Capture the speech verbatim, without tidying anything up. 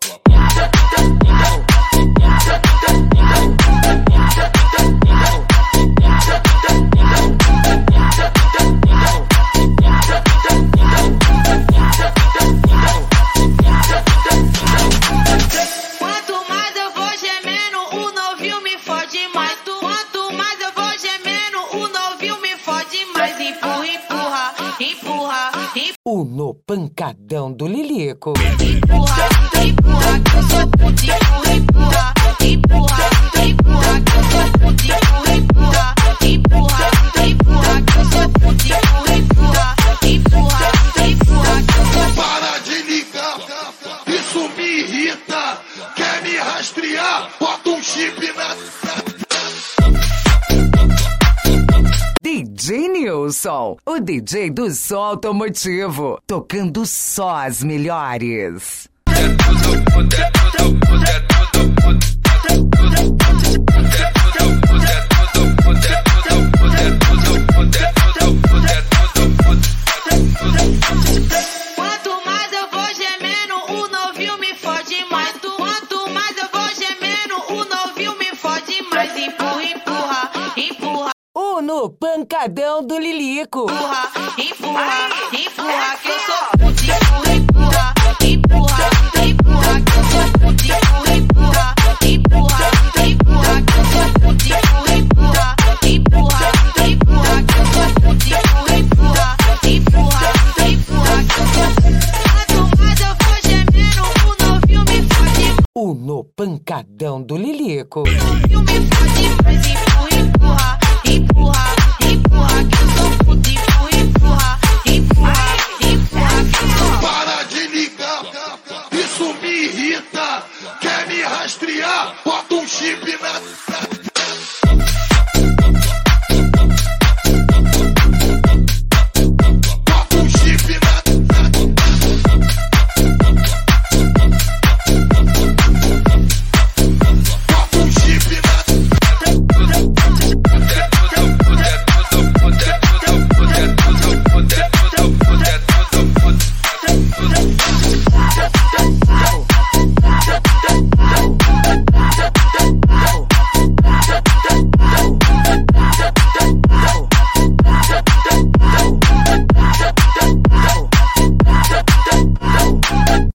No pancadão do Lilico. Empurra, empurra, que eu sou puto. Empurra, empurra, empurra, que eu sou puto. Empurra, empurra, empurra, que eu sou puto. Empurra, empurra, empurra, que eu sou puto. Para de ligar, isso me irrita. Quer me rastrear? Bota um chip na... D J Nilson, o D J do som automotivo, tocando só as melhores. Quanto mais eu vou gemendo, o novinho me fode mais. Quanto mais eu vou gemendo, o novinho me fode mais. Empurra, empurra, empurra. O no pancadão do Lilico. Empurra, empurra, empurra, que eu sou puto. Empurra, empurra, empurra, que eu sou puto. Empurra, empurra, empurra, que eu sou puto. Empurra, empurra, empurra, que eu sou puto. Empurra, empurra, empurra, que eu sou puto. Quanto mais eu vou gemendo, o novinho me fode. O no pancadão do Lilico. O novinho me fode mais. Empurra, empurra. Empurra, empurra, que eu sou puto. Empurra, empurra, empurra, que eu sou puto. Para de ligar, isso me irrita.